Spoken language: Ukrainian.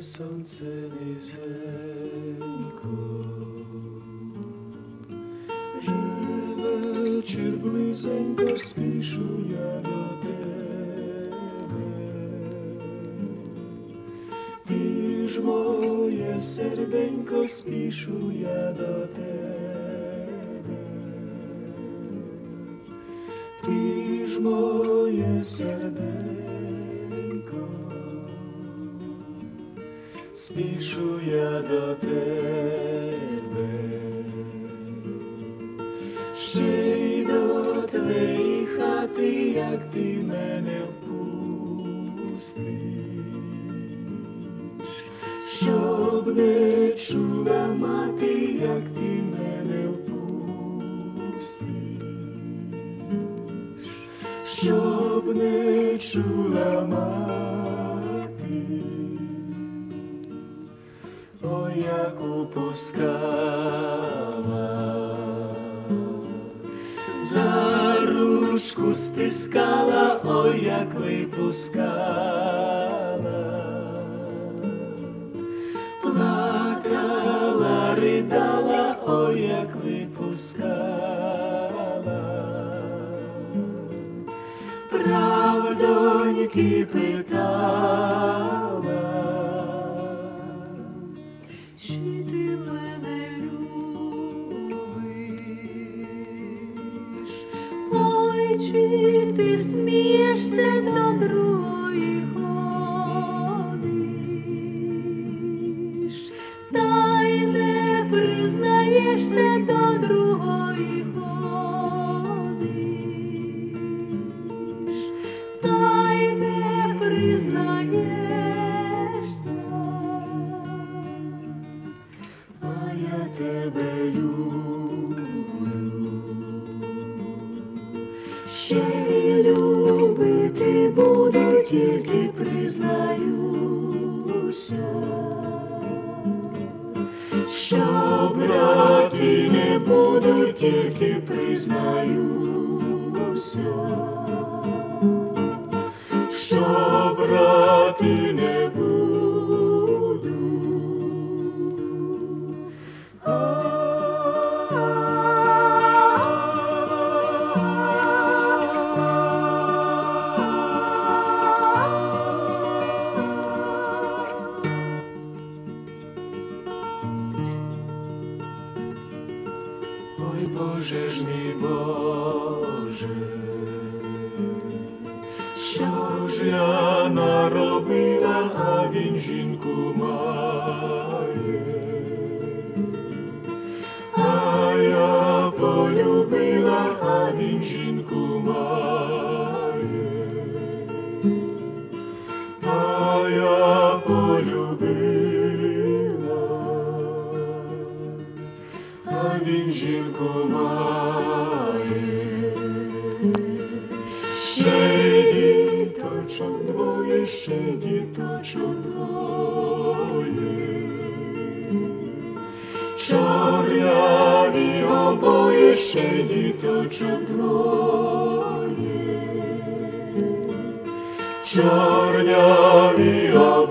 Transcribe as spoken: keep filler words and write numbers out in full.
сонце низенько, вже вечір близенько, спішу я до тебе. Ти ж моє серденько, спішу я до тебе. Ти ж моє серденько, спішу я до тебе, ще й до твоєї хати, як ти мене впустиш, щоб не чула мати, як ти мене впустиш, щоб не чула мати, о, як упускала, за ручку стискала, о, як випускала, плакала, ридала, о, як випускала, правдоньки питала, чи ти мене любиш, ой, чи ти смієшся до другої ходиш, та й не признаєшся до другої ходиш, та й не признаєшся. Я тебе люблю, ще й любити буду, тільки признаюся, що брати не буду, тільки признаюся, що брати не буду. Ой, Боже ж мій Боже, що ж я наробила, а він жінку має, а я полюбила, а він жінку має, а я полюбила, а він жінку має, ще й діточок двоє, ще й діточок двоє, чорняві обоє, ще й діточок двоє, чорняві обоє.